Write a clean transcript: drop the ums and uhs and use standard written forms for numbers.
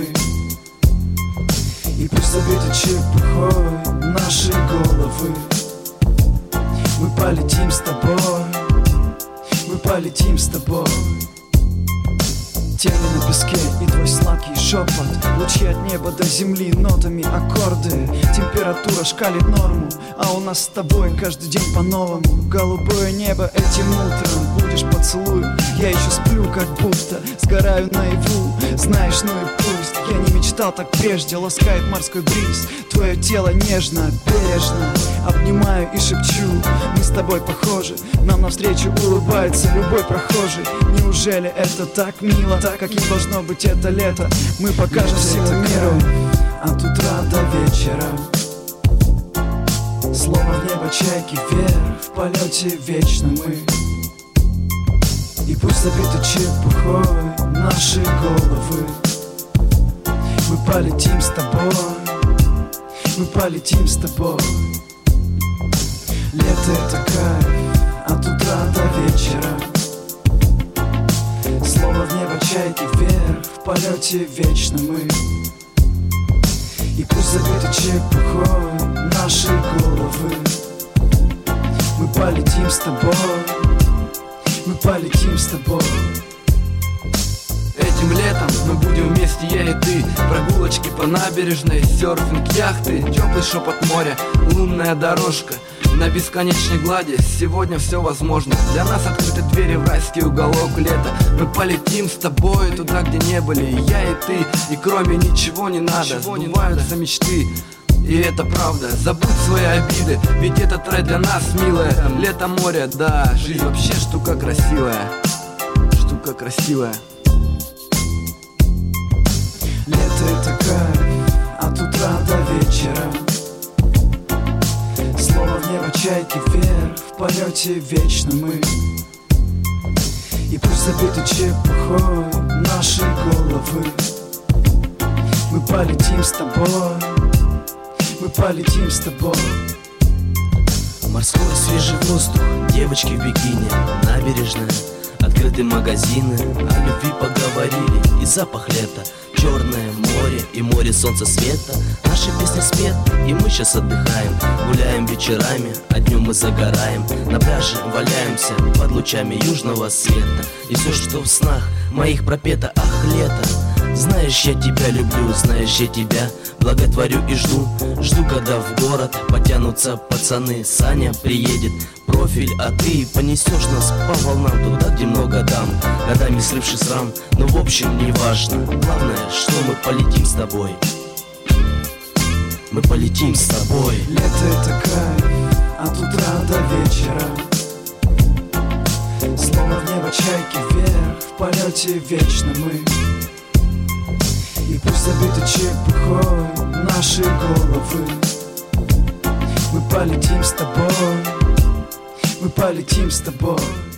мы. И пусть забиты чепухой наши головы. Мы полетим с тобой, мы полетим с тобой. Тени на песке и твой сладкий шепот, лучи от неба до земли, нотами аккорды. Температура шкалит норму, а у нас с тобой каждый день по-новому. Голубое небо этим утром, будешь поцелуем. Я еще сплю, как будто сгораю наяву. Знаешь, ну и пусть, я не мечтал так прежде. Ласкает морской бриз, твое тело нежно, бережно. Обнимаю и шепчу, мы с тобой похожи. Нам навстречу улыбается любой прохожий. Неужели это так мило, так каким должно быть это лето? Мы покажем всему миру от утра до вечера. Словно в небо чайки вверх, в полете вечно мы. И пусть забиты чепухой наши головы. Мы полетим с тобой, мы полетим с тобой. Лето это кайф от утра до вечера. Словно в небо чайки вверх, в полете вечно мы. И пусть забиты чепухой наши головы. Мы полетим с тобой, мы полетим с тобой. Этим летом мы будем вместе, я и ты. Прогулочки по набережной, серфинг, яхты, теплый шепот моря, лунная дорожка на бесконечной глади. Сегодня все возможно. Для нас открыты двери в райский уголок лета. Мы полетим с тобой туда, где не были и я, и ты. И кроме ничего не надо, сбываются мечты. И это правда, забудь свои обиды, ведь этот рай для нас, милая. Лето, море, да, жизнь вообще штука красивая. Штука красивая. Лето это кайф от утра до вечера. Словно в небо чайки вверх, в полете вечно мы. И пусть забиты чепухой наши головы. Мы полетим с тобой, мы полетим с тобой. Морской свежий воздух, девочки в бикини, набережная, открытые магазины, о любви поговорили и запах лета. Черное море и море солнца света. Наши песни спет, и мы сейчас отдыхаем. Гуляем вечерами, а днем мы загораем. На пляже валяемся под лучами южного света. И все, что в снах моих пропето, ах, лето. Знаешь, я тебя люблю, знаешь, я тебя благотворю и жду. Жду, когда в город потянутся пацаны. Саня приедет, профиль, а ты понесешь нас по волнам туда, где много дам, годами срывший срам. Но в общем не важно, главное, что мы полетим с тобой. Мы полетим с тобой. Лето это кайф от утра до вечера. Словно в небо чайки вверх, в полете вечно мы. И пусть забиты чепухой наши головы. Мы полетим с тобой, мы полетим с тобой.